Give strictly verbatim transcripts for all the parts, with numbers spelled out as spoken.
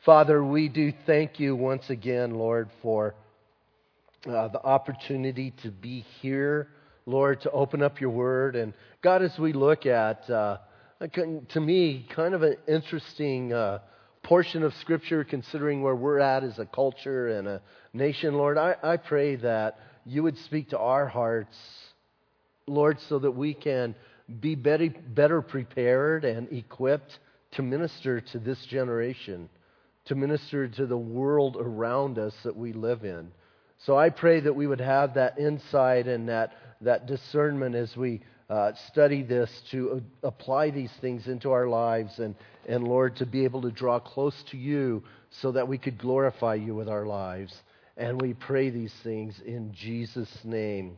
Father, we do thank you once again, Lord, for uh, the opportunity to be here, Lord, to open up your word. And God, as we look at, uh, to me, kind of an interesting uh, portion of Scripture, considering where we're at as a culture and a nation, Lord, I, I pray that you would speak to our hearts, Lord, so that we can be better, better prepared and equipped to minister to this generation, to minister to the world around us that we live in. So I pray that we would have that insight and that, that discernment as we uh, study this, to uh, apply these things into our lives, and, and Lord, to be able to draw close to you so that we could glorify you with our lives. And we pray these things in Jesus' name.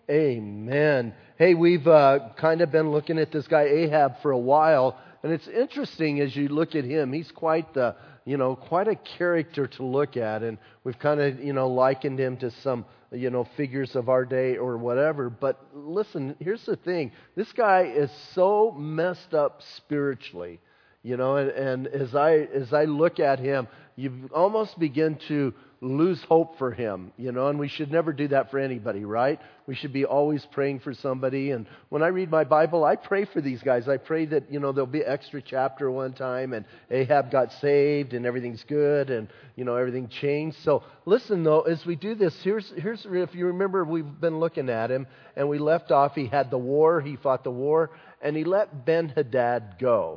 Amen. Hey, we've uh, kind of been looking at this guy Ahab for a while, and it's interesting as you look at him. He's quite the You know, quite a character to look at, and we've kind of, you know, likened him to some, you know, figures of our day or whatever. But listen, here's the thing. This guy is so messed up spiritually, you know, and, and as I as I look at him, you almost begin to lose hope for him, you know, and we should never do that for anybody, right? We should be always praying for somebody. And when I read my Bible, I pray for these guys. I pray that, you know, there'll be an extra chapter one time and Ahab got saved and everything's good and, you know, everything changed. So listen, though, as we do this, here's, here's if you remember, we've been looking at him and we left off. He had the war, he fought the war, and he let Ben-Hadad go.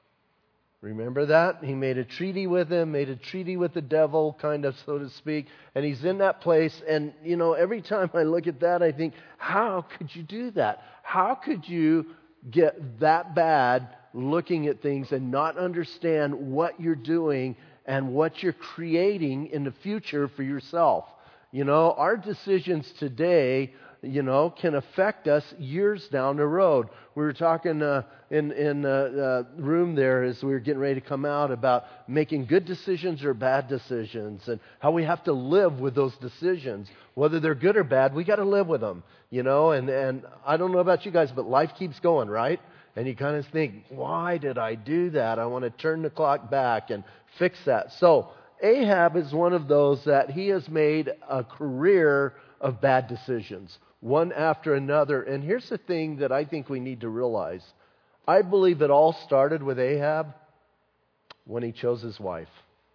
Remember that? He made a treaty with him, made a treaty with the devil, kind of, so to speak. And he's in that place. And, you know, every time I look at that, I think, how could you do that? How could you get that bad looking at things and not understand what you're doing and what you're creating in the future for yourself? You know, our decisions today, you know, can affect us years down the road. We were talking uh, in in the uh, room there as we were getting ready to come out about making good decisions or bad decisions, and how we have to live with those decisions, whether they're good or bad. We got to live with them, you know. And and I don't know about you guys, but life keeps going, right? And you kind of think, why did I do that? I want to turn the clock back and fix that. So Ahab is one of those that he has made a career of bad decisions, one after another. And here's the thing that I think we need to realize. I believe it all started with Ahab when he chose his wife.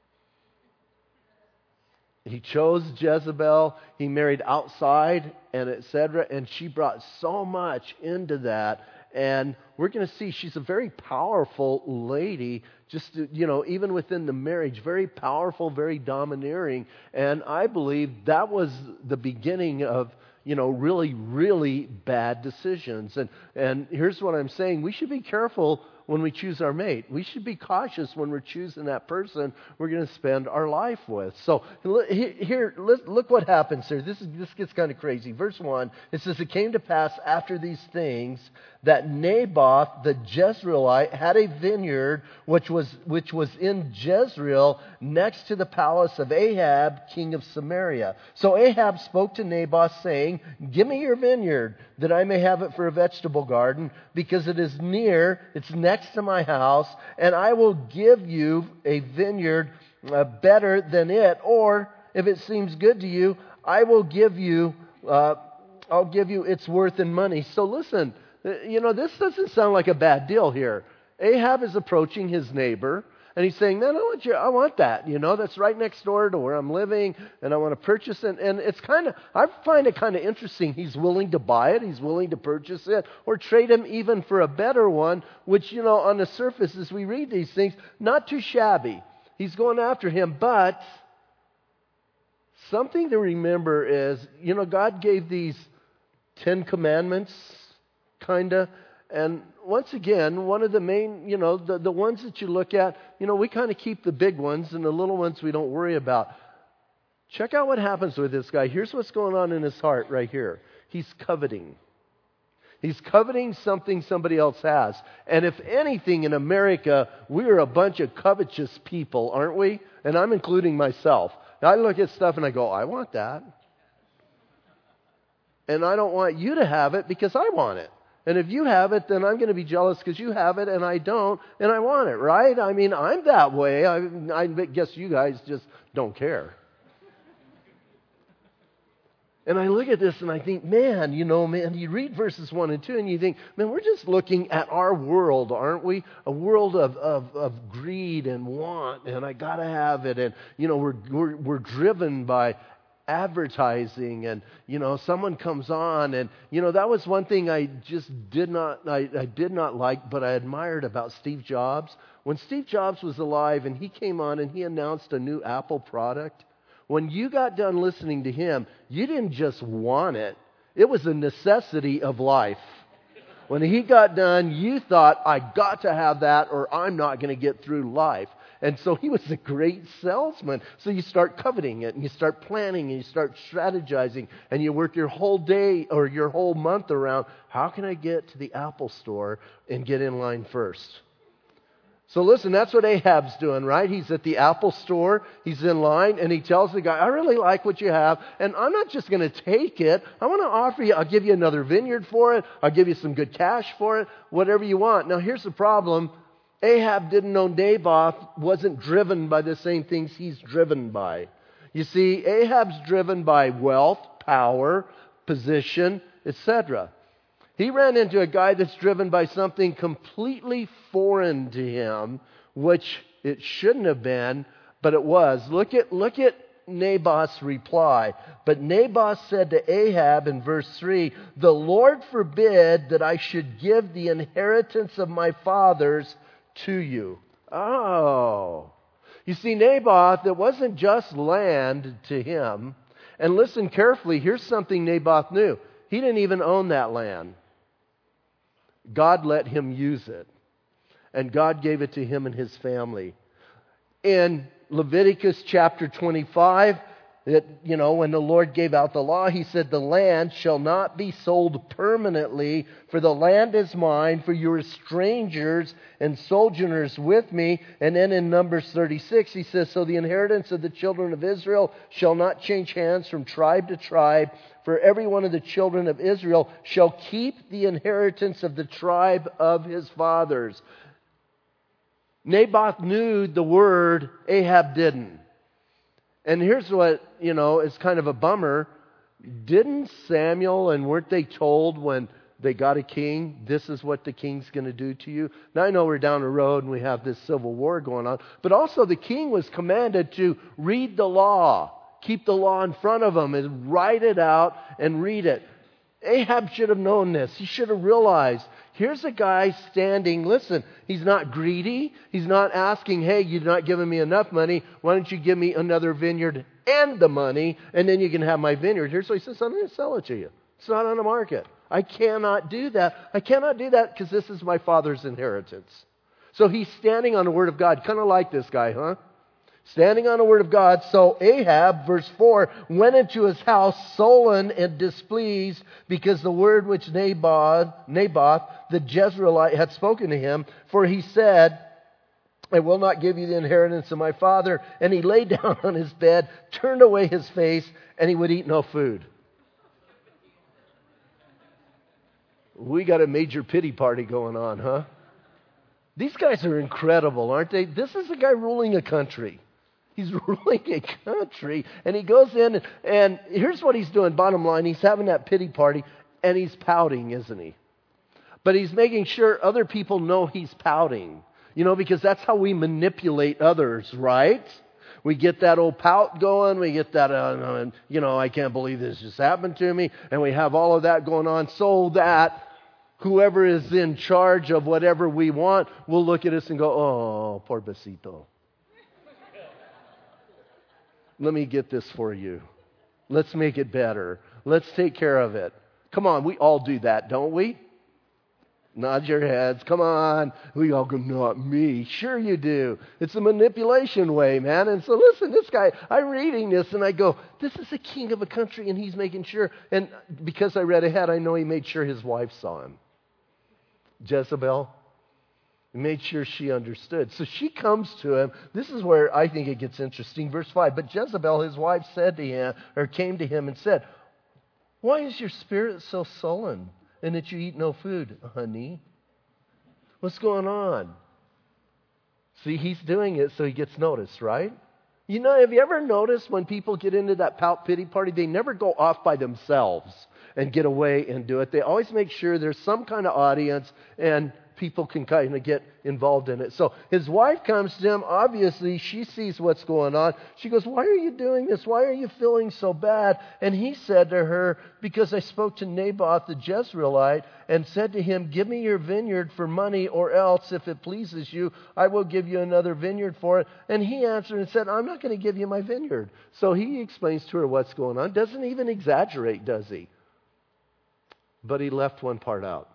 He chose Jezebel, he married outside, and et cetera, and she brought so much into that. And we're going to see she's a very powerful lady, just, to, you know, even within the marriage, very powerful, very domineering. And I believe that was the beginning of, you know, really, really bad decisions. And and here's what I'm saying. We should be careful when we choose our mate. We should be cautious when we're choosing that person we're going to spend our life with. So here, look what happens here. This is, this gets kind of crazy. Verse one, it says, it came to pass after these things that Naboth the Jezreelite had a vineyard which was which was in Jezreel next to the palace of Ahab, king of Samaria. So Ahab spoke to Naboth, saying, give me your vineyard, that I may have it for a vegetable garden, because it is near, it's next to my house, and I will give you a vineyard uh, better than it. Or if it seems good to you, I will give you, uh, I'll give you its worth in money. So listen. You know, this doesn't sound like a bad deal here. Ahab is approaching his neighbor, and he's saying, no, no, I want that. You know, that's right next door to where I'm living, and I want to purchase it. And it's kind of, I find it kind of interesting. He's willing to buy it. He's willing to purchase it, or trade him even for a better one, which, you know, on the surface, as we read these things, not too shabby. He's going after him, but something to remember is, you know, God gave these Ten Commandments, kind of. And once again, one of the main, you know, the, the ones that you look at, you know, we kind of keep the big ones, and the little ones we don't worry about. Check out what happens with this guy. Here's what's going on in his heart right here. He's coveting. He's coveting something somebody else has. And if anything, in America, we're a bunch of covetous people, aren't we? And I'm including myself. Now, I look at stuff and I go, I want that. And I don't want you to have it because I want it. And if you have it, then I'm going to be jealous because you have it and I don't, and I want it, right? I mean, I'm that way. I, I guess you guys just don't care. And I look at this and I think, man, you know, man, you read verses one and two and you think, man, we're just looking at our world, aren't we? A world of, of, of greed and want, and I got to have it. And, you know, we're, we're, we're driven by advertising, and, you know, someone comes on, and, you know, that was one thing I just did not, I, I did not like, but I admired about Steve Jobs. When Steve Jobs was alive and he came on and he announced a new Apple product, when you got done listening to him, you didn't just want it. It was a necessity of life. When he got done, you thought, I got to have that or I'm not going to get through life. And so he was a great salesman. So you start coveting it and you start planning and you start strategizing and you work your whole day or your whole month around, how can I get to the Apple store and get in line first? So listen, that's what Ahab's doing, right? He's at the Apple store, he's in line, and he tells the guy, I really like what you have, and I'm not just going to take it. I want to offer you, I'll give you another vineyard for it, I'll give you some good cash for it, whatever you want. Now here's the problem. Ahab didn't know Naboth wasn't driven by the same things he's driven by. You see, Ahab's driven by wealth, power, position, et cetera. He ran into a guy that's driven by something completely foreign to him, which it shouldn't have been, but it was. Look at, look at Naboth's reply. But Naboth said to Ahab in verse three, the Lord forbid that I should give the inheritance of my fathers to you. Oh. You see, Naboth, it wasn't just land to him. And listen carefully, here's something Naboth knew. He didn't even own that land. God let him use it. And God gave it to him and his family. In Leviticus chapter twenty-five, that, you know, when the Lord gave out the law, he said, the land shall not be sold permanently, for the land is mine, for you are strangers and sojourners with me. And then in Numbers thirty-six, he says, so the inheritance of the children of Israel shall not change hands from tribe to tribe, for every one of the children of Israel shall keep the inheritance of the tribe of his fathers. Naboth knew the word, Ahab didn't. And here's what, you know, is kind of a bummer. Didn't Samuel, and weren't they told when they got a king, this is what the king's going to do to you? Now I know we're down the road and we have this civil war going on, but also the king was commanded to read the law. Keep the law in front of him and write it out and read it. Ahab should have known this. He should have realized, here's a guy standing, listen, he's not greedy. He's not asking, hey, you're not giving me enough money. Why don't you give me another vineyard and the money, and then you can have my vineyard here. So he says, I'm going to sell it to you. It's not on the market. I cannot do that. I cannot do that because this is my father's inheritance. So he's standing on the word of God, kind of like this guy, huh? Standing on the word of God. So Ahab, verse four, went into his house sullen and displeased because the word which Naboth, Naboth the Jezreelite had spoken to him. For he said, I will not give you the inheritance of my father. And he lay down on his bed, turned away his face, and he would eat no food. We got a major pity party going on, huh? These guys are incredible, aren't they? This is a guy ruling a country. He's ruling a country, and he goes in, and, and here's what he's doing. Bottom line, he's having that pity party, and he's pouting, isn't he? But he's making sure other people know he's pouting, you know, because that's how we manipulate others, right? We get that old pout going. We get that, uh, you know, I can't believe this just happened to me, and we have all of that going on so that whoever is in charge of whatever we want will look at us and go, oh, pobrecito. Let me get this for you. Let's make it better. Let's take care of it. Come on, we all do that, don't we? Nod your heads. Come on. We all go, not me. Sure you do. It's a manipulation way, man. And so listen, this guy, I'm reading this and I go, this is the king of a country and he's making sure. And because I read ahead, I know he made sure his wife saw him. Jezebel. He made sure she understood. So she comes to him. This is where I think it gets interesting. Verse five. But Jezebel, his wife, said to him, or came to him and said, why is your spirit so sullen? and that you eat no food, honey? What's going on? See, he's doing it so he gets noticed, right? You know, have you ever noticed when people get into that pout pity party, they never go off by themselves and get away and do it. They always make sure there's some kind of audience and people can kind of get involved in it. So his wife comes to him. Obviously, she sees what's going on. She goes, why are you doing this? Why are you feeling so bad? And he said to her, because I spoke to Naboth the Jezreelite and said to him, give me your vineyard for money, or else, if it pleases you, I will give you another vineyard for it. And he answered and said, I'm not going to give you my vineyard. So he explains to her what's going on. Doesn't even exaggerate, does he? But he left one part out.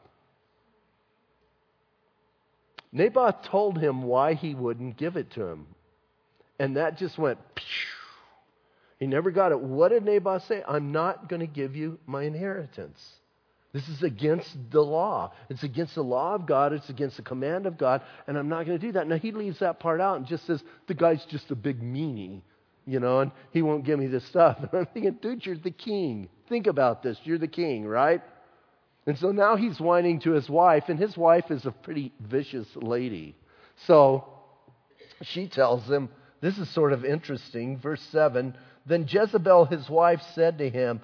Naboth told him why he wouldn't give it to him. And that just went, phew. He never got it. What did Naboth say? I'm not going to give you my inheritance. This is against the law. It's against the law of God. It's against the command of God. And I'm not going to do that. Now, he leaves that part out and just says, the guy's just a big meanie, you know, and he won't give me this stuff. And I'm thinking, dude, you're the king. Think about this. You're the king, right? And so now he's whining to his wife, and his wife is a pretty vicious lady. So she tells him, this is sort of interesting, verse seven, then Jezebel, his wife, said to him,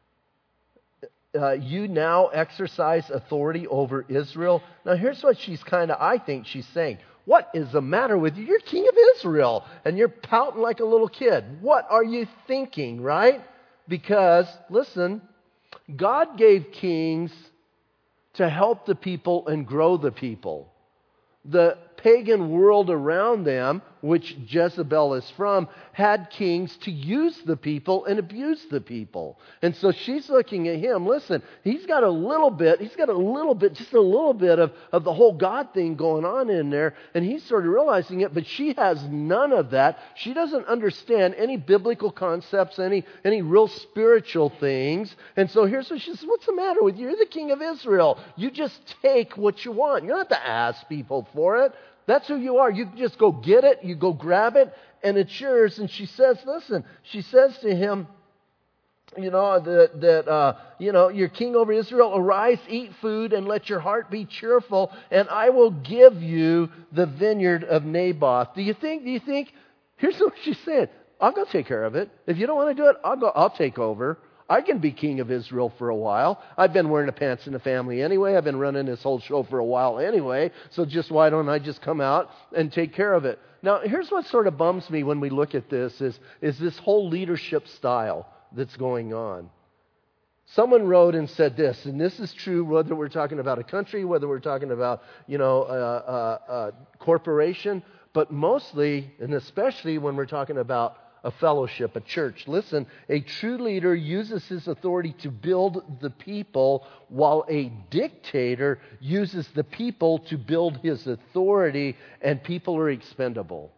uh, you now exercise authority over Israel. Now here's what she's kind of, I think she's saying, what is the matter with you? You're king of Israel, and you're pouting like a little kid. What are you thinking, right? Because, listen, God gave kings to help the people and grow the people. The pagan world around them, which Jezebel is from, had kings to use the people and abuse the people. And so she's looking at him. Listen, he's got a little bit, he's got a little bit, just a little bit of, of the whole God thing going on in there. And he's sort of realizing it, but she has none of that. She doesn't understand any biblical concepts, any, any real spiritual things. And so here's what she says, what's the matter with you? You're the king of Israel. You just take what you want. You don't have to ask people for it. That's who you are. You just go get it. You go grab it, and it's yours. And she says, listen, she says to him, you know, that, that uh, you know, you're king over Israel. Arise, eat food, and let your heart be cheerful, and I will give you the vineyard of Naboth. Do you think, do you think, here's what she said. I'll go take care of it. If you don't want to do it, I'll go, I'll take over. I can be king of Israel for a while. I've been wearing the pants in the family anyway. I've been running this whole show for a while anyway. So just why don't I just come out and take care of it? Now, here's what sort of bums me when we look at this is, is this whole leadership style that's going on. Someone wrote and said this, and this is true whether we're talking about a country, whether we're talking about, you know, a, a, a corporation, but mostly and especially when we're talking about a fellowship, a church. Listen, a true leader uses his authority to build the people, while a dictator uses the people to build his authority, and people are expendable.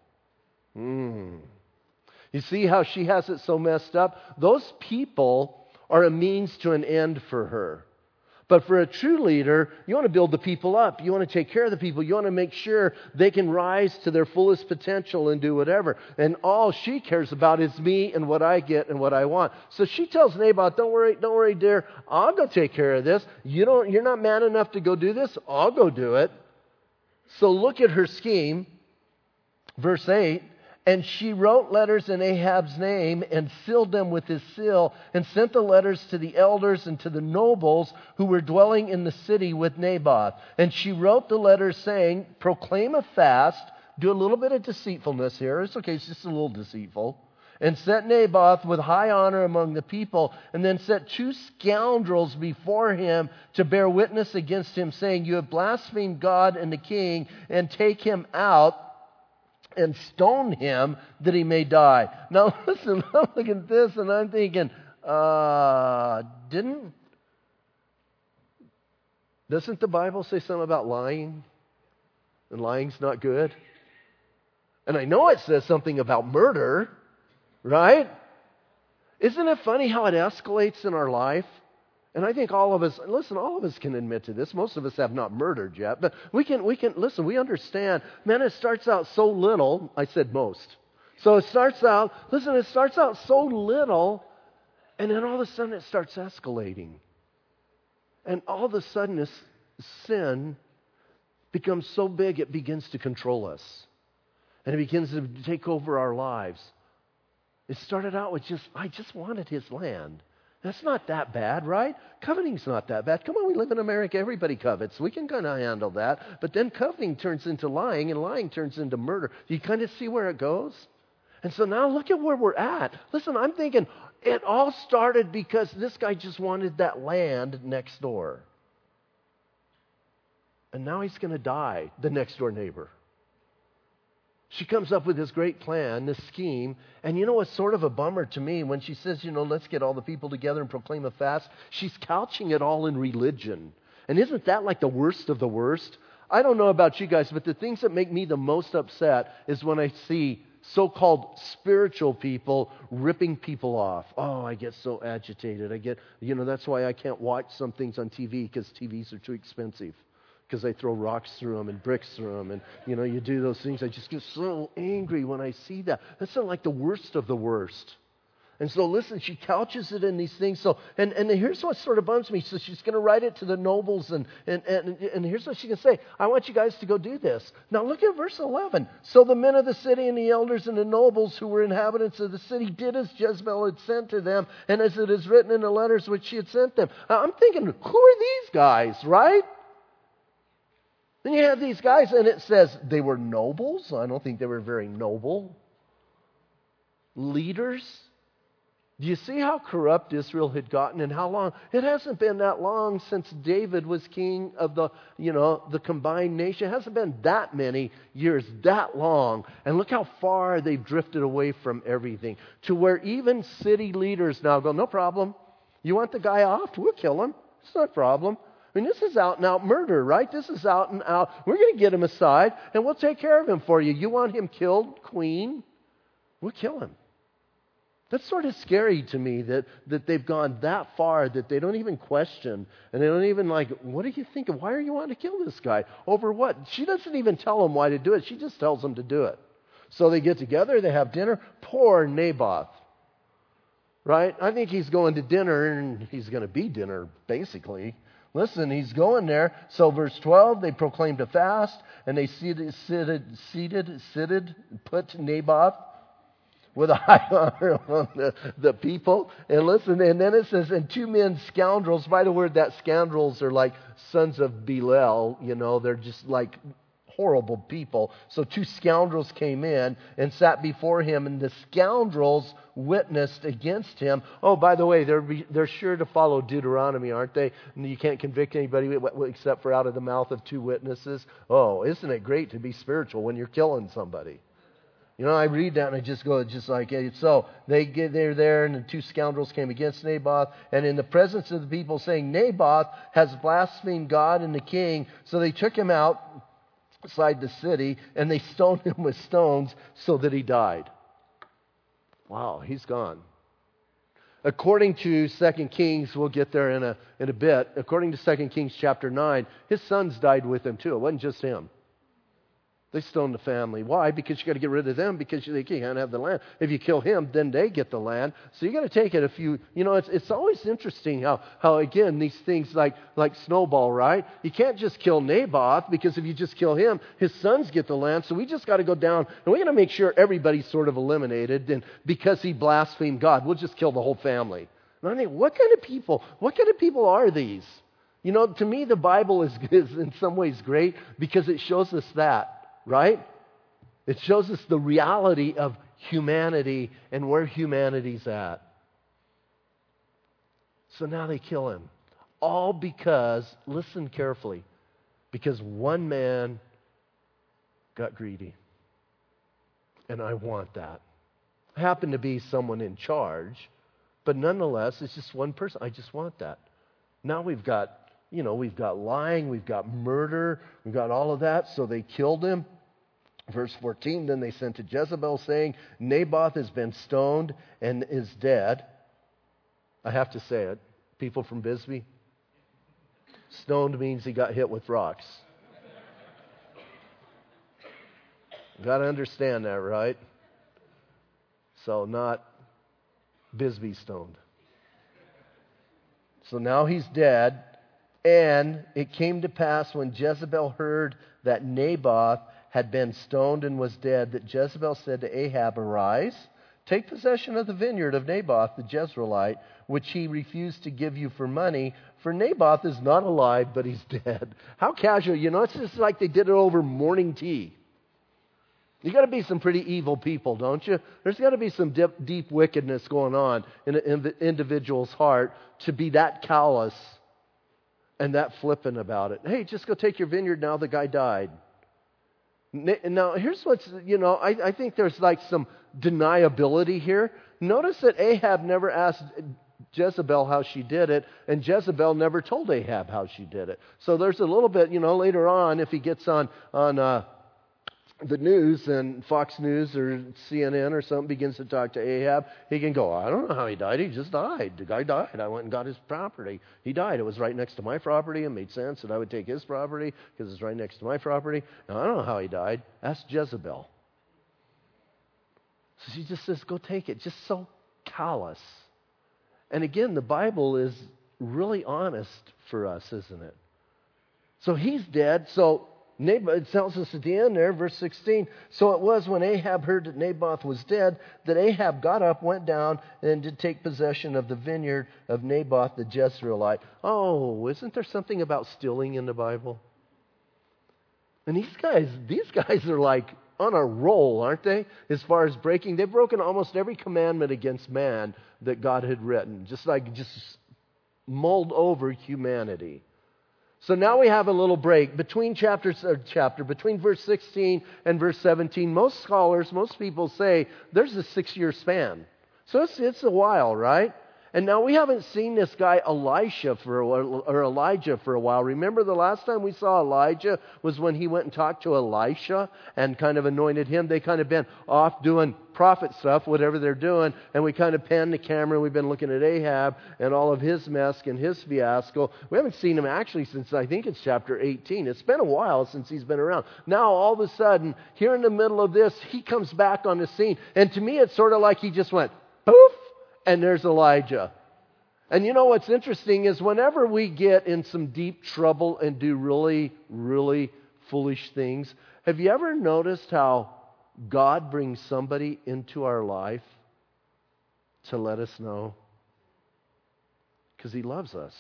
Mm. You see how she has it so messed up? Those people are a means to an end for her. But for a true leader, you want to build the people up. You want to take care of the people. You want to make sure they can rise to their fullest potential and do whatever. And all she cares about is me and what I get and what I want. So she tells Naboth, don't worry, don't worry, dear. I'll go take care of this. You don't, you're not man enough to go do this. I'll go do it. So look at her scheme. Verse eight. And she wrote letters in Ahab's name and sealed them with his seal and sent the letters to the elders and to the nobles who were dwelling in the city with Naboth. And she wrote the letters saying, proclaim a fast, do a little bit of deceitfulness here. It's okay, it's just a little deceitful. And set Naboth with high honor among the people, and then set two scoundrels before him to bear witness against him, saying, you have blasphemed God and the king, and take him out and stone him that he may die. Now listen, I'm looking at this and I'm thinking, uh, didn't, doesn't the Bible say something about lying? And lying's not good? And I know it says something about murder, right? Isn't it funny how it escalates in our life? And I think all of us, listen, all of us can admit to this. Most of us have not murdered yet, but we can, we can, listen, we understand. Man, it starts out so little. I said most. So it starts out, listen, it starts out so little, and then all of a sudden it starts escalating. And all of a sudden, this sin becomes so big it begins to control us. And it begins to take over our lives. It started out with just, I just wanted his land. That's not that bad, right? Coveting's not that bad. Come on, we live in America. Everybody covets. We can kind of handle that. But then coveting turns into lying, and lying turns into murder. Do you kind of see where it goes? And so now look at where we're at. Listen, I'm thinking it all started because this guy just wanted that land next door. And now he's going to die, the next door neighbor. She comes up with this great plan, this scheme, and you know what's sort of a bummer to me when she says, you know, let's get all the people together and proclaim a fast. She's couching it all in religion. And isn't that like the worst of the worst? I don't know about you guys, but the things that make me the most upset is when I see so-called spiritual people ripping people off. Oh, I get so agitated. I get, you know, that's why I can't watch some things on T V because T Vs are too expensive. Because they throw rocks through them and bricks through them. And, you know, you do those things. I just get so angry when I see that. That's not like the worst of the worst. And so, listen, she couches it in these things. So, and, and here's what sort of bums me. So she's going to write it to the nobles. And, and, and, and here's what she's going to say. I want you guys to go do this. Now, look at verse eleven. So the men of the city and the elders and the nobles who were inhabitants of the city did as Jezebel had sent to them. And as it is written in the letters which she had sent them. I'm thinking, who are these guys, right? Then you have these guys, and it says they were nobles. I don't think they were very noble. Leaders. Do you see how corrupt Israel had gotten and how long? It hasn't been that long since David was king of the, you know, the combined nation. It hasn't been that many years, that long. And look how far they've drifted away from everything. To where even city leaders now go, no problem. You want the guy off? We'll kill him. It's not a problem. I mean, this is out and out murder, right? This is out and out. We're going to get him aside, and we'll take care of him for you. You want him killed, queen? We'll kill him. That's sort of scary to me that, that they've gone that far that they don't even question, and they don't even like, what are you thinking? Why are you wanting to kill this guy? Over what? She doesn't even tell them why to do it. She just tells them to do it. So they get together, they have dinner. Poor Naboth. Right? I think he's going to dinner, and he's going to be dinner, basically. Listen, he's going there. So verse twelve, they proclaimed a fast, and they seated, seated, seated, seated, put Naboth with a high honor among the, the people. And listen, and then it says, and two men scoundrels. By the word, that scoundrels are like sons of Belial. You know, they're just like horrible people. So two scoundrels came in and sat before him, and the scoundrels witnessed against him. Oh, by the way, they're they're sure to follow Deuteronomy, aren't they? You can't convict anybody except for out of the mouth of two witnesses. Oh, isn't it great to be spiritual when you're killing somebody? You know, I read that and I just go, just like, hey, so they get they're there, and the two scoundrels came against Naboth, and in the presence of the people, saying, Naboth has blasphemed God and the king. So they took him out outside the city, and they stoned him with stones so that he died. Wow, he's gone. According to Second Kings, we'll get there in a in a bit. According to Second Kings chapter nine, his sons died with him too. It wasn't just him. They stoned the family. Why? Because you got to get rid of them because they can't have the land. If you kill him, then they get the land. So you got to take it a few. You know, it's it's always interesting how how again these things like like snowball, right? You can't just kill Naboth because if you just kill him, his sons get the land. So we just got to go down and we got to make sure everybody's sort of eliminated. And because he blasphemed God, we'll just kill the whole family. And I think, what kind of people? What kind of people are these? You know, to me, the Bible is is in some ways great because it shows us that. Right? It shows us the reality of humanity and where humanity's at. So now they kill him. All because, listen carefully, because one man got greedy. And I want that. I happen to be someone in charge, but nonetheless, it's just one person. I just want that. Now we've got, you know, we've got lying, we've got murder, we've got all of that, so they killed him. Verse fourteen, then they sent to Jezebel saying, Naboth has been stoned and is dead. I have to say it. People from Bisbee, stoned means he got hit with rocks. Got to understand that, right? So not Bisbee stoned. So now he's dead. And it came to pass when Jezebel heard that Naboth had been stoned and was dead, that Jezebel said to Ahab, Arise, take possession of the vineyard of Naboth the Jezreelite, which he refused to give you for money, for Naboth is not alive, but he's dead. How casual. You know, it's just like they did it over morning tea. You got to be some pretty evil people, don't you? There's got to be some deep, deep wickedness going on in an individual's heart to be that callous and that flippant about it. Hey, just go take your vineyard now. The guy died. Now, here's what's, you know, I, I think there's like some deniability here. Notice that Ahab never asked Jezebel how she did it, and Jezebel never told Ahab how she did it. So there's a little bit, you know, later on, if he gets on, on uh, the news and Fox News or C N N or something begins to talk to Ahab, he can go, I don't know how he died. He just died. The guy died. I went and got his property. He died. It was right next to my property. It made sense that I would take his property because it's right next to my property. Now, I don't know how he died. Ask Jezebel. So she just says, go take it. Just so callous. And again, the Bible is really honest for us, isn't it? So he's dead. So Naboth, it tells us at the end there, verse sixteen, so it was when Ahab heard that Naboth was dead, that Ahab got up, went down, and did take possession of the vineyard of Naboth the Jezreelite. Oh, isn't there something about stealing in the Bible? And these guys, these guys are like on a roll, aren't they? As far as breaking, they've broken almost every commandment against man that God had written, just like just mulled over humanity. So now we have a little break between chapters, or chapter, between verse sixteen and verse seventeen. Most scholars, most people say there's a six-year span. So it's, it's a while, right? And now we haven't seen this guy Elisha for a while, or Elijah for a while. Remember the last time we saw Elijah was when he went and talked to Elisha and kind of anointed him. They kind of been off doing prophet stuff, whatever they're doing, and we kind of panned the camera. We've been looking at Ahab and all of his mess and his fiasco. We haven't seen him actually since I think it's chapter eighteen. It's been a while since he's been around. Now all of a sudden, here in the middle of this, he comes back on the scene. And to me, it's sort of like he just went, poof, and there's Elijah. And you know what's interesting is whenever we get in some deep trouble and do really, really foolish things, have you ever noticed how God brings somebody into our life to let us know? Because He loves us.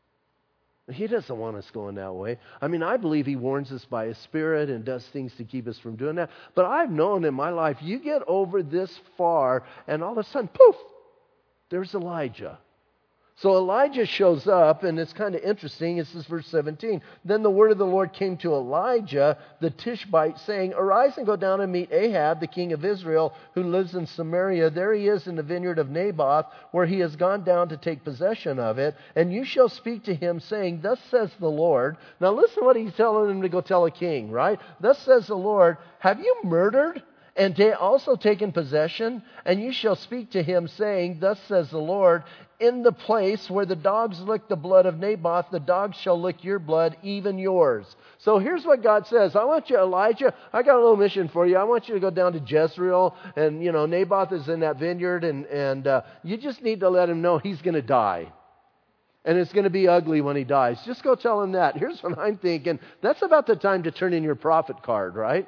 He doesn't want us going that way. I mean, I believe He warns us by His Spirit and does things to keep us from doing that. But I've known in my life, you get over this far and all of a sudden, poof, there's Elijah. So Elijah shows up, and it's kind of interesting. This is verse seventeen. Then the word of the Lord came to Elijah, the Tishbite, saying, Arise and go down and meet Ahab, the king of Israel, who lives in Samaria. There he is in the vineyard of Naboth, where he has gone down to take possession of it. And you shall speak to him, saying, Thus says the Lord. Now listen what he's telling him to go tell a king, right? Thus says the Lord, Have you murdered and also taken possession? And you shall speak to him, saying, Thus says the Lord, in the place where the dogs lick the blood of Naboth, the dogs shall lick your blood, even yours. So here's what God says. I want you, Elijah, I got a little mission for you. I want you to go down to Jezreel, and, you know, Naboth is in that vineyard, and, and uh, you just need to let him know he's going to die. And it's going to be ugly when he dies. Just go tell him that. Here's what I'm thinking. That's about the time to turn in your prophet card, right?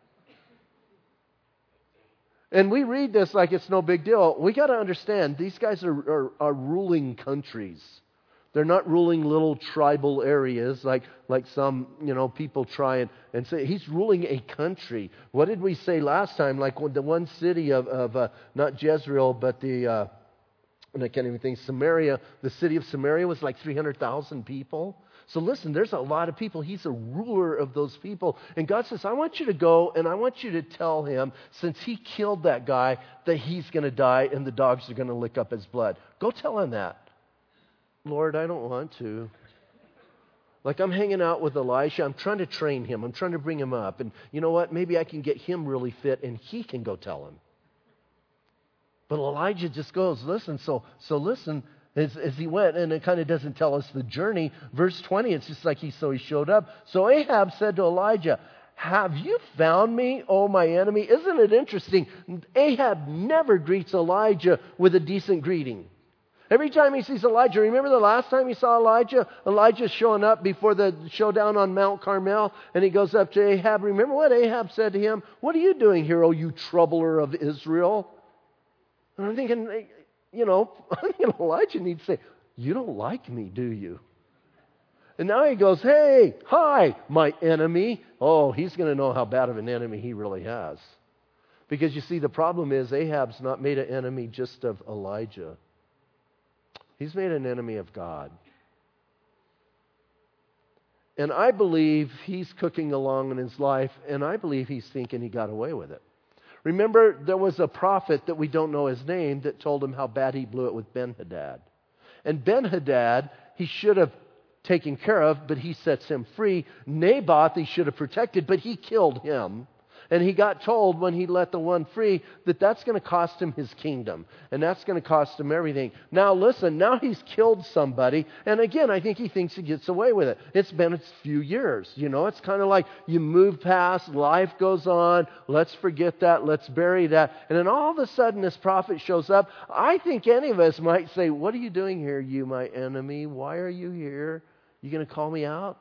And we read this like it's no big deal. We got to understand, these guys are, are, are ruling countries. They're not ruling little tribal areas like, like some, you know, people try and, and say, he's ruling a country. What did we say last time? Like when the one city of, of uh, not Jezreel, but the, uh, and I can't even think, Samaria, the city of Samaria was like three hundred thousand people. So listen, there's a lot of people. He's a ruler of those people. And God says, I want you to go and I want you to tell him, since he killed that guy, that he's going to die and the dogs are going to lick up his blood. Go tell him that. Lord, I don't want to. Like I'm hanging out with Elisha. I'm trying to train him. I'm trying to bring him up. And you know what? Maybe I can get him really fit and he can go tell him. But Elijah just goes, listen, so so listen. As, as he went, and it kind of doesn't tell us the journey. Verse twenty, it's just like he so he showed up. So Ahab said to Elijah, Have you found me, O my enemy? Isn't it interesting? Ahab never greets Elijah with a decent greeting. Every time he sees Elijah, remember the last time he saw Elijah? Elijah showing up before the showdown on Mount Carmel, and he goes up to Ahab. Remember what Ahab said to him? What are you doing here, oh you troubler of Israel? And I'm thinking, you know, Elijah needs to say, you don't like me, do you? And now he goes, hey, hi, my enemy. Oh, he's going to know how bad of an enemy he really has. Because you see, the problem is Ahab's not made an enemy just of Elijah. He's made an enemy of God. And I believe he's cooking along in his life, and I believe he's thinking he got away with it. Remember, there was a prophet that we don't know his name that told him how bad he blew it with Ben-Hadad. And Ben-Hadad, he should have taken care of, but he sets him free. Naboth, he should have protected, but he killed him. And he got told when he let the one free that that's going to cost him his kingdom. And that's going to cost him everything. Now listen, now he's killed somebody. And again, I think he thinks he gets away with it. It's been a few years. You know, it's kind of like you move past, life goes on. Let's forget that. Let's bury that. And then all of a sudden this prophet shows up. I think any of us might say, what are you doing here, you my enemy? Why are you here? You going to call me out?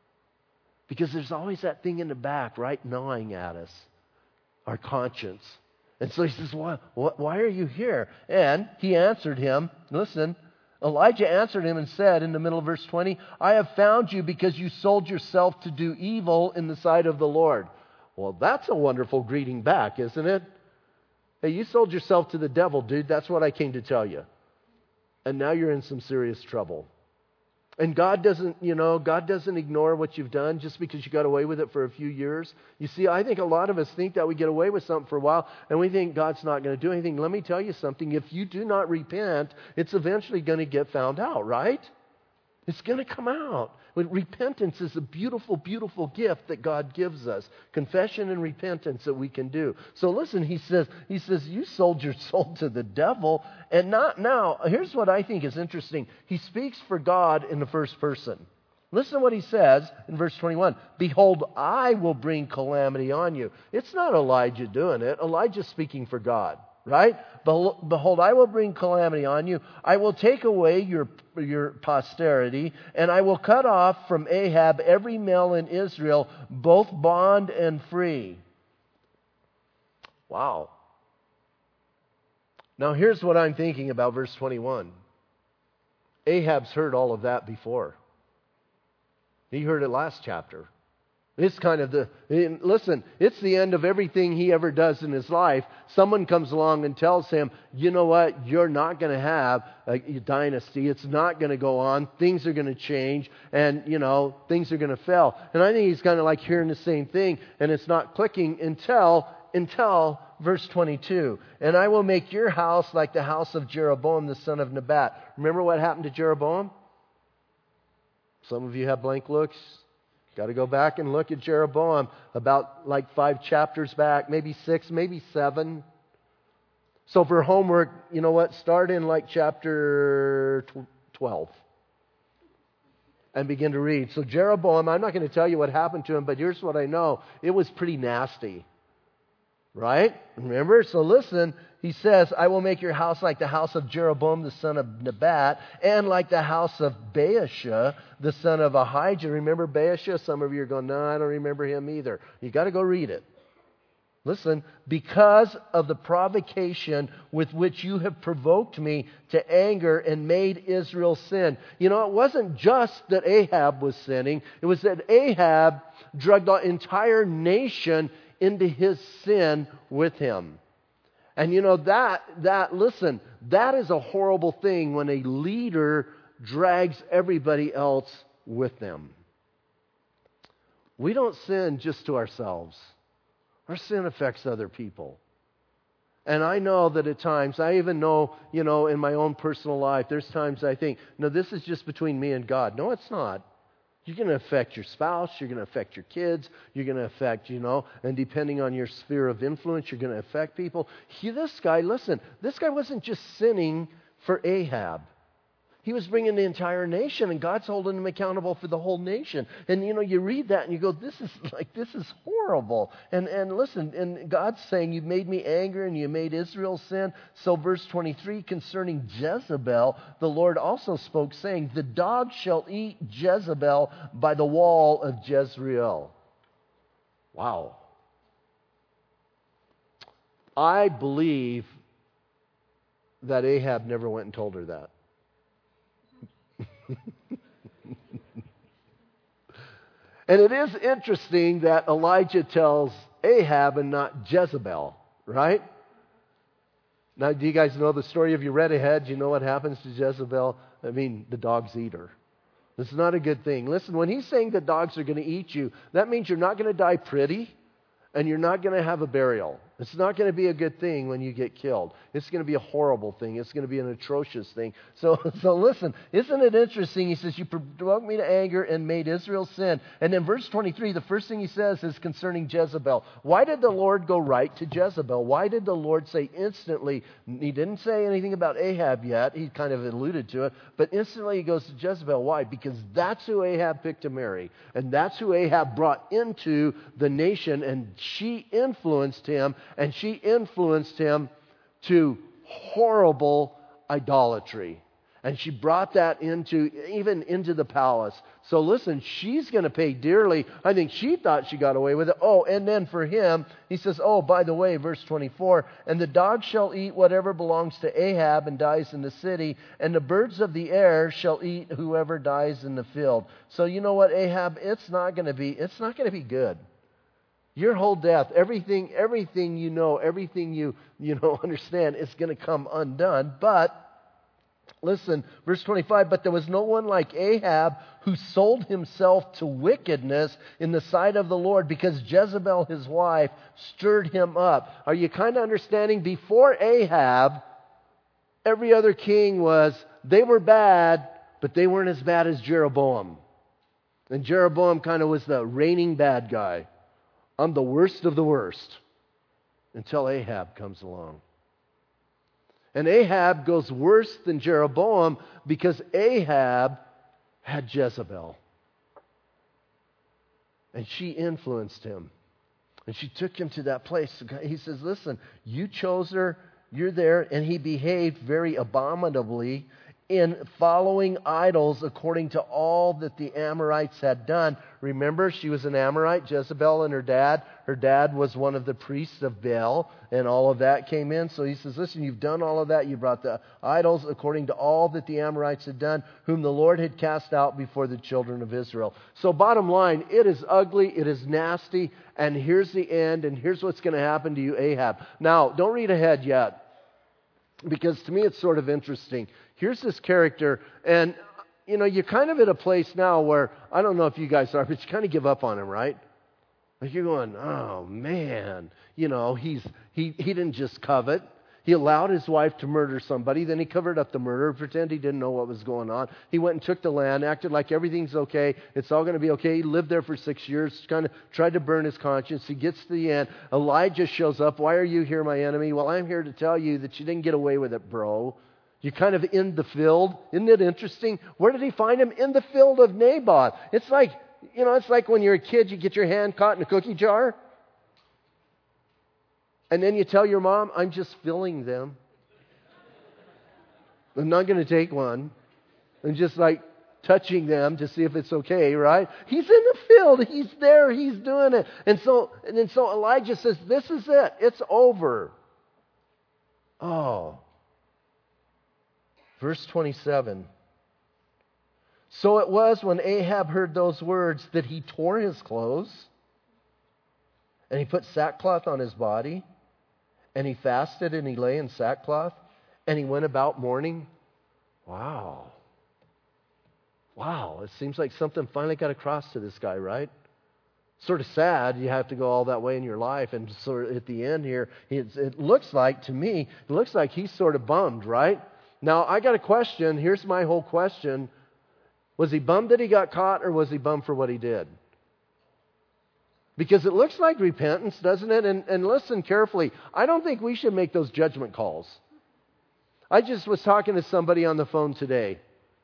Because there's always that thing in the back, right, gnawing at us, our conscience. And so he says, why, why are you here? And he answered him, listen, Elijah answered him and said in the middle of verse twenty, I have found you because you sold yourself to do evil in the sight of the Lord. Well, that's a wonderful greeting back, isn't it? Hey, you sold yourself to the devil, dude. That's what I came to tell you. And now you're in some serious trouble. And God doesn't, you know, God doesn't ignore what you've done just because you got away with it for a few years. You see, I think a lot of us think that we get away with something for a while and we think God's not going to do anything. Let me tell you something. If you do not repent, it's eventually going to get found out, right? It's going to come out. But repentance is a beautiful, beautiful gift that God gives us. Confession and repentance that we can do. So listen, he says, he says, you sold your soul to the devil. And not now, here's what I think is interesting. He speaks for God in the first person. Listen to what he says in verse twenty-one. Behold, I will bring calamity on you. It's not Elijah doing it. Elijah's speaking for God. Right? Behold, I will bring calamity on you. I will take away your, your posterity, and I will cut off from Ahab every male in Israel, both bond and free. Wow. Now here's what I'm thinking about verse twenty-one. Ahab's heard all of that before. He heard it last chapter. It's kind of the, listen, it's the end of everything he ever does in his life. Someone comes along and tells him, you know what, you're not going to have a dynasty. It's not going to go on. Things are going to change and, you know, things are going to fail. And I think he's kind of like hearing the same thing and it's not clicking until, until verse twenty-two. And I will make your house like the house of Jeroboam, the son of Nebat. Remember what happened to Jeroboam? Some of you have blank looks. Got to go back and look at Jeroboam about like five chapters back, maybe six, maybe seven. So for homework, you know what? Start in like chapter twelve and begin to read. So Jeroboam, I'm not going to tell you what happened to him, but here's what I know. It was pretty nasty. Right? Remember? So listen, he says, I will make your house like the house of Jeroboam, the son of Nebat, and like the house of Baasha, the son of Ahijah. Remember Baasha? Some of you are going, no, I don't remember him either. You got to go read it. Listen, because of the provocation with which you have provoked me to anger and made Israel sin. You know, it wasn't just that Ahab was sinning. It was that Ahab dragged the entire nation into his sin with him. And you know, that, that, listen, that is a horrible thing when a leader drags everybody else with them. We don't sin just to ourselves. Our sin affects other people. And I know that at times, I even know, you know, in my own personal life, there's times I think, no, this is just between me and God. No, it's not. You're going to affect your spouse. You're going to affect your kids. You're going to affect, you know, and depending on your sphere of influence, you're going to affect people. He, this guy, listen, this guy wasn't just sinning for Ahab. He was bringing the entire nation, and God's holding him accountable for the whole nation. And, you know, you read that and you go, this is like, this is horrible. And and listen, and God's saying, you made me angry and you made Israel sin. So verse twenty-three, concerning Jezebel, the Lord also spoke, saying, the dog shall eat Jezebel by the wall of Jezreel. Wow. I believe that Ahab never went and told her that. And it is interesting that Elijah tells Ahab and not Jezebel, right? Now, do you guys know the story? Have you read ahead? Do you know what happens to Jezebel? I mean, the dogs eat her. This is not a good thing. Listen, when he's saying the dogs are going to eat you, that means you're not going to die pretty, and you're not going to have a burial. It's not going to be a good thing when you get killed. It's going to be a horrible thing. It's going to be an atrocious thing. So, so listen, isn't it interesting? He says, you provoked me to anger and made Israel sin. And then verse twenty-three, the first thing he says is concerning Jezebel. Why did the Lord go right to Jezebel? Why did the Lord say instantly, he didn't say anything about Ahab yet. He kind of alluded to it. But instantly he goes to Jezebel. Why? Because that's who Ahab picked to marry. And that's who Ahab brought into the nation. And she influenced him. And she influenced him to horrible idolatry. And she brought that into, even into the palace. So listen, she's going to pay dearly. I think she thought she got away with it. Oh, and then for him, he says, oh, by the way, verse twenty-four, and the dog shall eat whatever belongs to Ahab and dies in the city, and the birds of the air shall eat whoever dies in the field. So you know what, Ahab, it's not going to be, it's not going to be good. Your whole death, everything, everything you know, everything you, you know, understand is going to come undone. But, listen, verse twenty-five, but there was no one like Ahab who sold himself to wickedness in the sight of the Lord because Jezebel, his wife, stirred him up. Are you kind of understanding? Before Ahab, every other king was, they were bad, but they weren't as bad as Jeroboam. And Jeroboam kind of was the reigning bad guy. I'm the worst of the worst until Ahab comes along. And Ahab goes worse than Jeroboam because Ahab had Jezebel. And she influenced him. And she took him to that place. He says, listen, you chose her, you're there. And he behaved very abominably in following idols according to all that the Amorites had done. Remember, she was an Amorite, Jezebel and her dad. Her dad was one of the priests of Baal, and all of that came in. So he says, listen, you've done all of that. You brought the idols according to all that the Amorites had done, whom the Lord had cast out before the children of Israel. So bottom line, it is ugly, it is nasty, and here's the end, and here's what's going to happen to you, Ahab. Now, don't read ahead yet, because to me it's sort of interesting. Here's this character, and, you know, you're kind of at a place now where, I don't know if you guys are, but you kind of give up on him, right? Like you're going, oh, man. You know, he's he, he didn't just covet. He allowed his wife to murder somebody. Then he covered up the murder, pretended he didn't know what was going on. He went and took the land, acted like everything's okay. It's all going to be okay. He lived there for six years, kind of tried to burn his conscience. He gets to the end. Elijah shows up. Why are you here, my enemy? Well, I'm here to tell you that you didn't get away with it, bro. You're kind of in the field. Isn't it interesting? Where did he find him? In the field of Naboth. It's like, you know, it's like when you're a kid, you get your hand caught in a cookie jar. And then you tell your mom, I'm just filling them. I'm not going to take one. And just like touching them to see if it's okay, right? He's in the field. He's there. He's doing it. And so, and then so Elijah says, this is it. It's over. Oh. Verse twenty-seven. So it was when Ahab heard those words that he tore his clothes and he put sackcloth on his body and he fasted and he lay in sackcloth and he went about mourning. Wow. Wow. It seems like something finally got across to this guy, right? Sort of sad you have to go all that way in your life. And sort of at the end here, it's, it looks like, to me, it looks like he's sort of bummed, right? Now, I got a question. Here's my whole question. Was he bummed that he got caught, or was he bummed for what he did? Because it looks like repentance, doesn't it? And, and listen carefully. I don't think we should make those judgment calls. I just was talking to somebody on the phone today.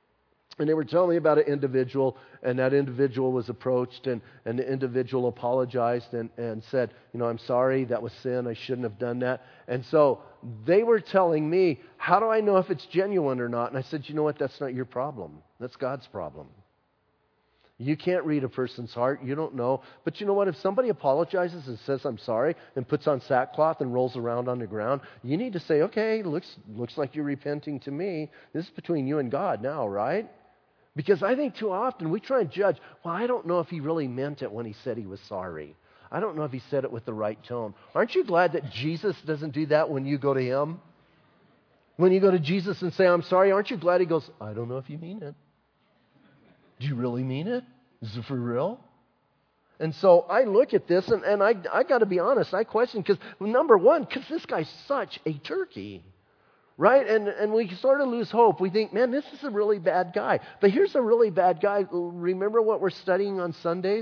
And they were telling me about an individual, and that individual was approached, and, and the individual apologized and, and said, you know, I'm sorry, that was sin, I shouldn't have done that. And so they were telling me, how do I know if it's genuine or not? And I said, you know what, that's not your problem. That's God's problem. You can't read a person's heart. You don't know. But you know what? If somebody apologizes and says, I'm sorry, and puts on sackcloth and rolls around on the ground, you need to say, okay, looks looks like you're repenting to me. This is between you and God now, right? Because I think too often we try and judge, well, I don't know if he really meant it when he said he was sorry. I don't know if he said it with the right tone. Aren't you glad that Jesus doesn't do that when you go to him? When you go to Jesus and say, I'm sorry, aren't you glad he goes, I don't know if you mean it. Do you really mean it? Is it for real? And so I look at this, and, and I, I got to be honest, I question, because number one, because this guy's such a turkey. Right? And and we sort of lose hope. We think, man, this is a really bad guy. But here's a really bad guy. Remember what we're studying on Sundays?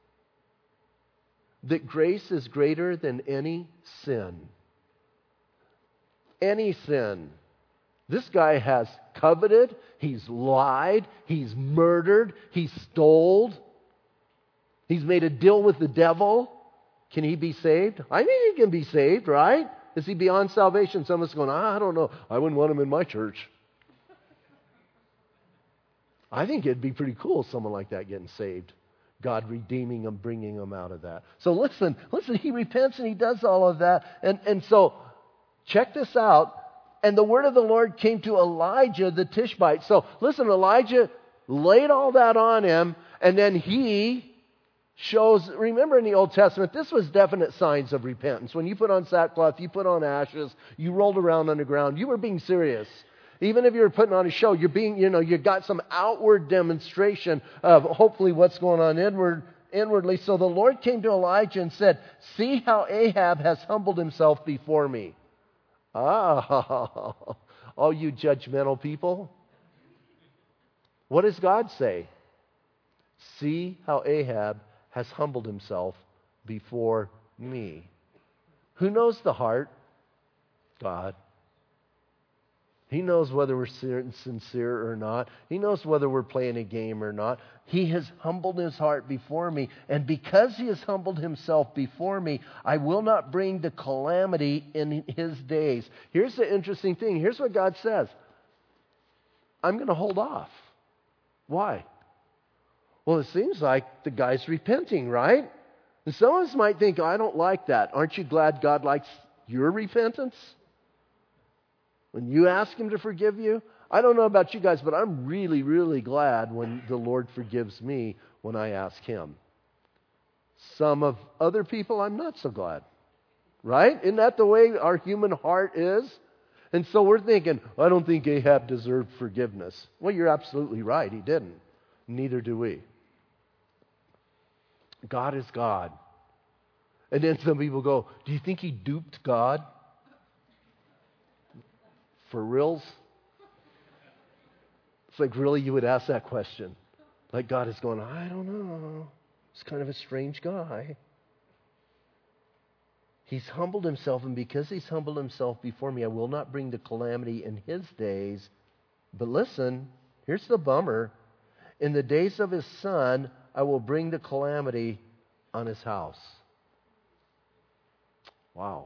That grace is greater than any sin. Any sin. This guy has coveted, he's lied, he's murdered, he's stole, he's made a deal with the devil. Can he be saved? I think he can be saved, right? Is he beyond salvation? Some of us going, I don't know. I wouldn't want him in my church. I think it'd be pretty cool, someone like that getting saved. God redeeming him, bringing him out of that. So listen, listen, he repents and he does all of that. And, and so check this out. And the word of the Lord came to Elijah the Tishbite. So listen, Elijah laid all that on him, and then he shows, remember in the Old Testament, this was definite signs of repentance. When you put on sackcloth, you put on ashes, you rolled around on the ground, you were being serious. Even if you were putting on a show, you're being, you know, you got some outward demonstration of hopefully what's going on inward, inwardly. So the Lord came to Elijah and said, see how Ahab has humbled himself before me. Ah, all you judgmental people. What does God say? See how Ahab has humbled himself before me. Who knows the heart? God. He knows whether we're sincere or not. He knows whether we're playing a game or not. He has humbled his heart before me. And because he has humbled himself before me, I will not bring the calamity in his days. Here's the interesting thing. Here's what God says. I'm going to hold off. Why? Well, it seems like the guy's repenting, right? And some of us might think, oh, I don't like that. Aren't you glad God likes your repentance? When you ask him to forgive you? I don't know about you guys, but I'm really, really glad when the Lord forgives me when I ask him. Some of other people, I'm not so glad. Right? Isn't that the way our human heart is? And so we're thinking, I don't think Ahab deserved forgiveness. Well, you're absolutely right. He didn't. Neither do we. God is God. And then some people go, do you think he duped God? For reals? It's like, really, you would ask that question. Like God is going, I don't know. He's kind of a strange guy. He's humbled himself, and because he's humbled himself before me, I will not bring the calamity in his days. But listen, here's the bummer. In the days of his son, I will bring the calamity on his house. Wow.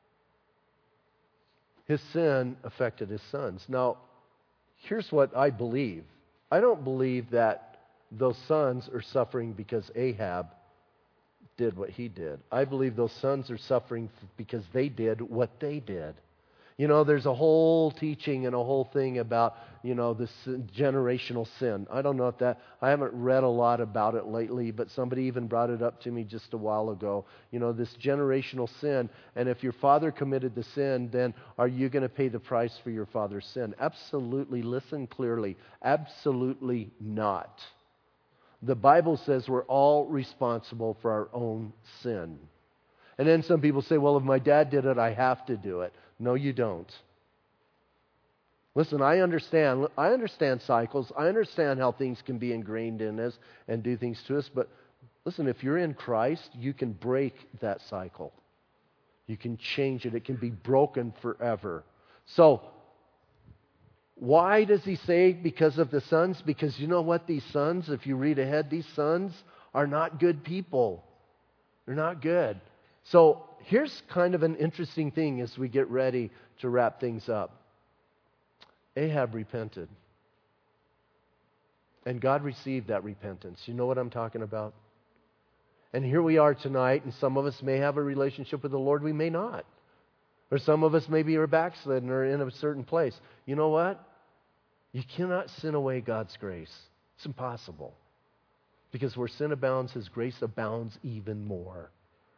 His sin affected his sons. Now, here's what I believe. I don't believe that those sons are suffering because Ahab did what he did. I believe those sons are suffering because they did what they did. You know, there's a whole teaching and a whole thing about, you know, this generational sin. I don't know if that, I haven't read a lot about it lately, but somebody even brought it up to me just a while ago. You know, this generational sin. And if your father committed the sin, then are you going to pay the price for your father's sin? Absolutely. Listen clearly. Absolutely not. The Bible says we're all responsible for our own sin. And then some people say, well, if my dad did it, I have to do it. No, you don't. Listen, I understand. I understand cycles. I understand how things can be ingrained in us and do things to us. But listen, if you're in Christ, you can break that cycle. You can change it. It can be broken forever. So, Why does he say because of the sons? Because you know what? These sons, if you read ahead, these sons are not good people. They're not good. So here's kind of an interesting thing as we get ready to wrap things up. Ahab repented. And God received that repentance. You know what I'm talking about? And here we are tonight, and some of us may have a relationship with the Lord, we may not. Or some of us maybe are backslidden or in a certain place. You know what? You cannot sin away God's grace. It's impossible. Because where sin abounds, His grace abounds even more.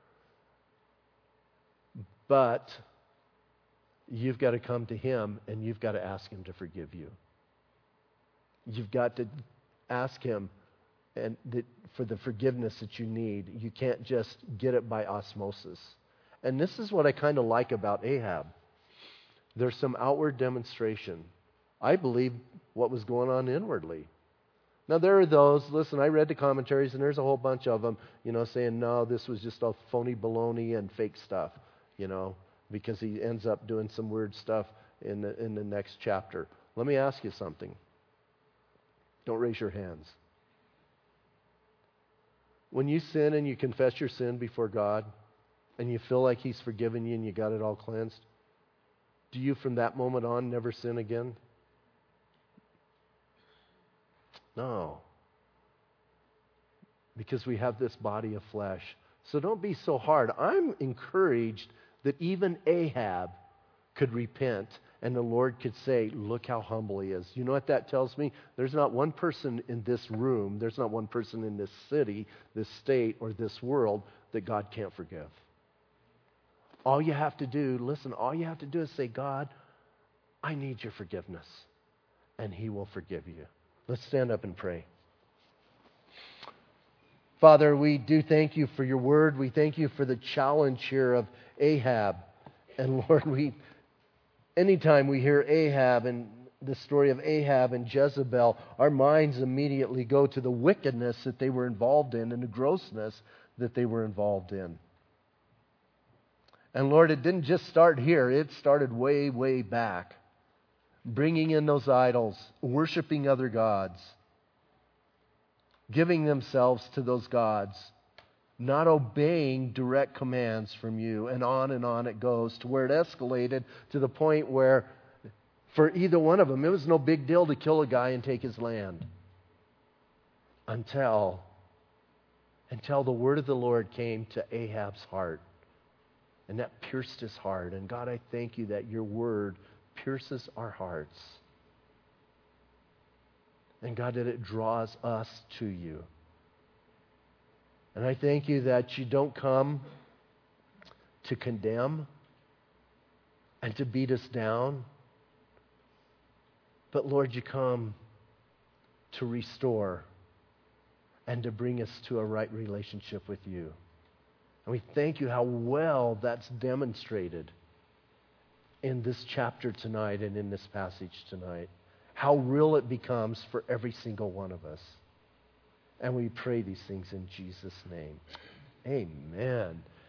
But you've got to come to Him and you've got to ask Him to forgive you. You've got to ask Him and that for the forgiveness that you need. You can't just get it by osmosis. And this is what I kind of like about Ahab. There's some outward demonstration. I believe what was going on inwardly. Now there are those, listen, I read the commentaries and there's a whole bunch of them, you know, saying, no, this was just all phony baloney and fake stuff, you know, because he ends up doing some weird stuff in the, in the next chapter. Let me ask you something. Don't raise your hands. When you sin and you confess your sin before God and you feel like He's forgiven you and you got it all cleansed, do you from that moment on never sin again? No. Because we have this body of flesh. So don't be so hard. I'm encouraged that even Ahab could repent and the Lord could say, look how humble he is. You know what that tells me? There's not one person in this room, there's not one person in this city, this state, or this world that God can't forgive. All you have to do, listen, all you have to do is say, God, I need your forgiveness. And He will forgive you. Let's stand up and pray. Father, we do thank you for your word. We thank you for the challenge here of Ahab. And Lord, we anytime we hear Ahab and the story of Ahab and Jezebel, our minds immediately go to the wickedness that they were involved in and the grossness that they were involved in. And Lord, it didn't just start here. It started way, way back. Bringing in those idols, worshiping other gods, giving themselves to those gods, not obeying direct commands from you, and on and on it goes to where it escalated to the point where for either one of them, it was no big deal to kill a guy and take his land. Until, until the word of the Lord came to Ahab's heart. And that pierced his heart. And God, I thank you that your word pierces our hearts. And God, that it draws us to you. And I thank you that you don't come to condemn and to beat us down. But Lord, you come to restore and to bring us to a right relationship with you. And we thank you how well that's demonstrated in this chapter tonight and in this passage tonight. How real it becomes for every single one of us. And we pray these things in Jesus' name. Amen.